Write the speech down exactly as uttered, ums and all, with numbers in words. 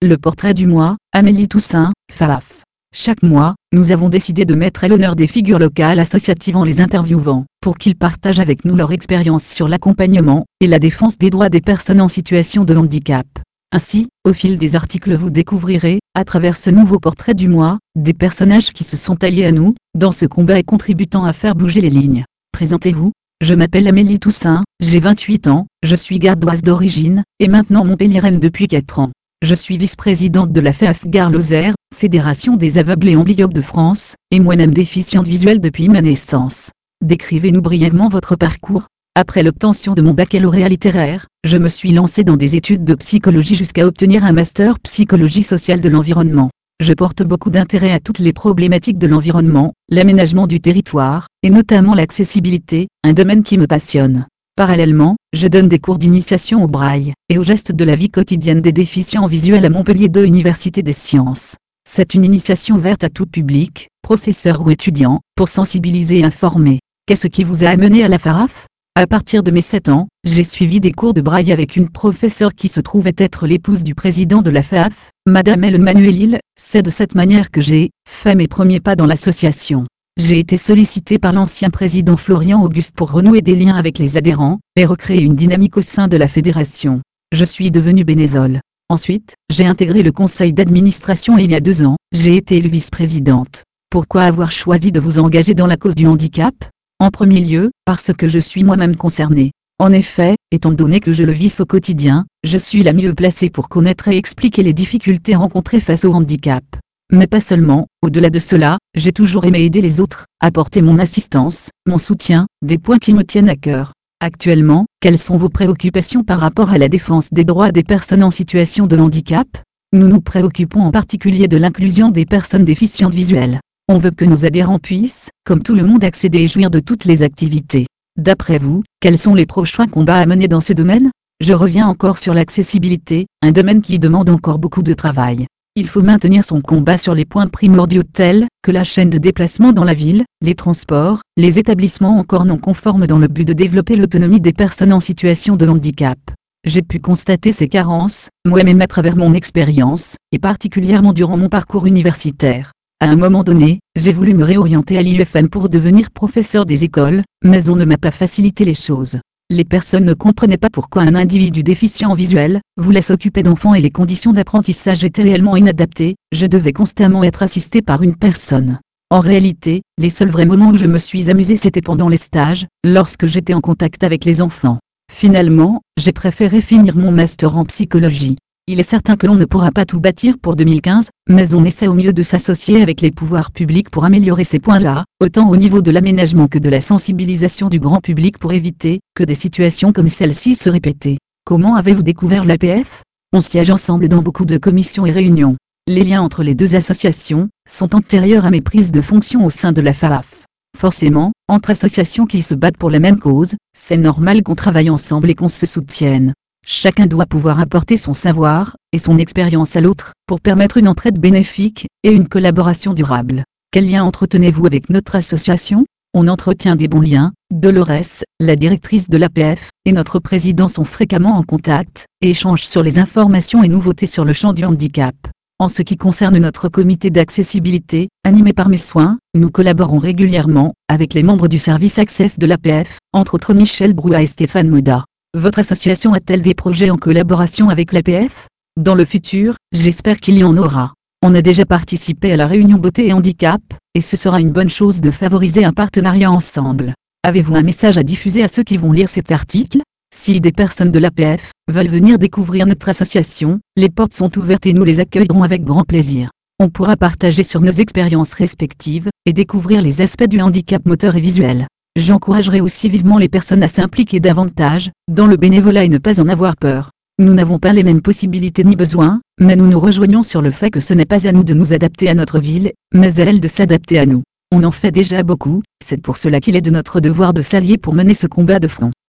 Le portrait du mois, Amélie Toussaint, F A F. Chaque mois, nous avons décidé de mettre à l'honneur des figures locales associatives en les interviewant, pour qu'ils partagent avec nous leur expérience sur l'accompagnement et la défense des droits des personnes en situation de handicap. Ainsi, au fil des articles vous découvrirez, à travers ce nouveau portrait du mois, des personnages qui se sont alliés à nous, dans ce combat et contribuant à faire bouger les lignes. Présentez-vous. Je m'appelle Amélie Toussaint, j'ai vingt-huit ans, je suis gardoise d'origine, et maintenant montpelliéraine depuis quatre ans. Je suis vice-présidente de la F A F Gard-Lozère, Fédération des aveugles et amblyopes de France, et moi-même déficiente visuelle depuis ma naissance. Décrivez-nous brièvement votre parcours. Après l'obtention de mon baccalauréat littéraire, je me suis lancée dans des études de psychologie jusqu'à obtenir un master psychologie sociale de l'environnement. Je porte beaucoup d'intérêt à toutes les problématiques de l'environnement, l'aménagement du territoire, et notamment l'accessibilité, un domaine qui me passionne. Parallèlement, je donne des cours d'initiation au braille et aux gestes de la vie quotidienne des déficients visuels à Montpellier deux Université des Sciences. C'est une initiation ouverte à tout public, professeurs ou étudiants, pour sensibiliser et informer. Qu'est-ce qui vous a amené à la F A F? À partir de mes sept ans, j'ai suivi des cours de braille avec une professeure qui se trouvait être l'épouse du président de la F A F, Madame Hélène Manuel. C'est de cette manière que j'ai fait mes premiers pas dans l'association. J'ai été sollicité par l'ancien président Florian Auguste pour renouer des liens avec les adhérents, et recréer une dynamique au sein de la fédération. Je suis devenue bénévole. Ensuite, j'ai intégré le conseil d'administration et il y a deux ans, j'ai été élue vice-présidente. Pourquoi avoir choisi de vous engager dans la cause du handicap? En premier lieu, parce que je suis moi-même concernée. En effet, étant donné que je le vis au quotidien, je suis la mieux placée pour connaître et expliquer les difficultés rencontrées face au handicap. Mais pas seulement, au-delà de cela, j'ai toujours aimé aider les autres, apporter mon assistance, mon soutien, des points qui me tiennent à cœur. Actuellement, quelles sont vos préoccupations par rapport à la défense des droits des personnes en situation de handicap? Nous nous préoccupons en particulier de l'inclusion des personnes déficientes visuelles. On veut que nos adhérents puissent, comme tout le monde, accéder et jouir de toutes les activités. D'après vous, quels sont les prochains combats à mener dans ce domaine? Je reviens encore sur l'accessibilité, un domaine qui demande encore beaucoup de travail. Il faut maintenir son combat sur les points primordiaux tels que la chaîne de déplacement dans la ville, les transports, les établissements encore non conformes dans le but de développer l'autonomie des personnes en situation de handicap. J'ai pu constater ces carences, moi-même à travers mon expérience, et particulièrement durant mon parcours universitaire. À un moment donné, j'ai voulu me réorienter à l'I U F M pour devenir professeur des écoles, mais on ne m'a pas facilité les choses. Les personnes ne comprenaient pas pourquoi un individu déficient visuel voulait s'occuper d'enfants et les conditions d'apprentissage étaient réellement inadaptées, je devais constamment être assisté par une personne. En réalité, les seuls vrais moments où je me suis amusé c'était pendant les stages, lorsque j'étais en contact avec les enfants. Finalement, j'ai préféré finir mon master en psychologie. Il est certain que l'on ne pourra pas tout bâtir pour deux mille quinze, mais on essaie au mieux de s'associer avec les pouvoirs publics pour améliorer ces points-là, autant au niveau de l'aménagement que de la sensibilisation du grand public pour éviter que des situations comme celle-ci se répètent. Comment avez-vous découvert l'A P F? On siège ensemble dans beaucoup de commissions et réunions. Les liens entre les deux associations sont antérieurs à mes prises de fonction au sein de la F A F. Forcément, entre associations qui se battent pour la même cause, c'est normal qu'on travaille ensemble et qu'on se soutienne. Chacun doit pouvoir apporter son savoir et son expérience à l'autre pour permettre une entraide bénéfique et une collaboration durable. Quel lien entretenez-vous avec notre association? On entretient des bons liens. Dolores, la directrice de l'A P F, et notre président sont fréquemment en contact et échangent sur les informations et nouveautés sur le champ du handicap. En ce qui concerne notre comité d'accessibilité, animé par mes soins, nous collaborons régulièrement avec les membres du service Access de l'A P F, entre autres Michel Broua et Stéphane Moda. Votre association a-t-elle des projets en collaboration avec l'A P F? Dans le futur, j'espère qu'il y en aura. On a déjà participé à la réunion Beauté et Handicap, et ce sera une bonne chose de favoriser un partenariat ensemble. Avez-vous un message à diffuser à ceux qui vont lire cet article? Si des personnes de l'A P F veulent venir découvrir notre association, les portes sont ouvertes et nous les accueillerons avec grand plaisir. On pourra partager sur nos expériences respectives, et découvrir les aspects du handicap moteur et visuel. J'encouragerai aussi vivement les personnes à s'impliquer davantage dans le bénévolat et ne pas en avoir peur. Nous n'avons pas les mêmes possibilités ni besoins, mais nous nous rejoignons sur le fait que ce n'est pas à nous de nous adapter à notre ville, mais à elle de s'adapter à nous. On en fait déjà beaucoup, c'est pour cela qu'il est de notre devoir de s'allier pour mener ce combat de front.